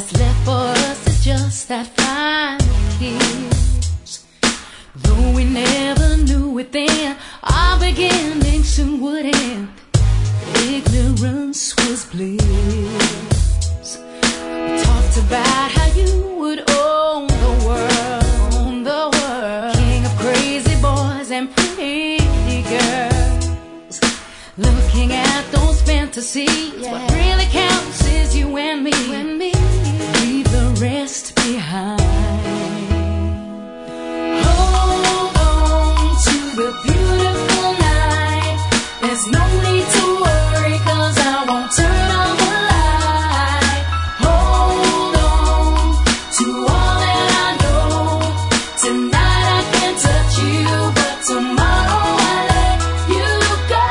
What's left for us is just that final kiss. Though we never knew it then, our beginning soon would end. Ignorance was bliss. We talked about how you would own the world, king of crazy boys and pretty girls. Looking at those fantasies, what really counts is you and me. Leave the rest behind. Hold on to the beautiful night. There's no need to worry, 'cause I won't turn on the light. Hold on to all that I know. Tonight I can't touch you, but tomorrow I let you go.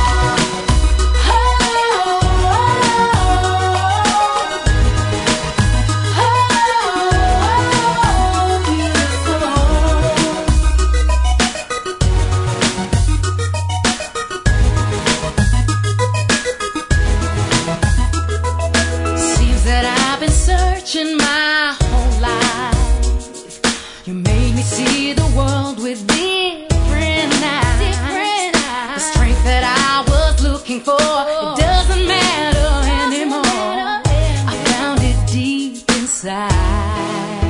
Seems that I've been searching my whole life. You made me see the world with different eyes. The strength that I was looking for, it doesn't matter anymore. I found it deep inside.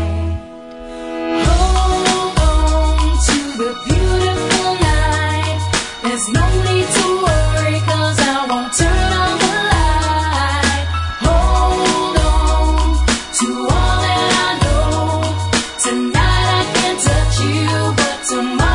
Hold on to the beautiful night. There's no need to worry, 'cause I won't turn on the light. Hold on to all that I know. Tonight I can't touch you, but tomorrow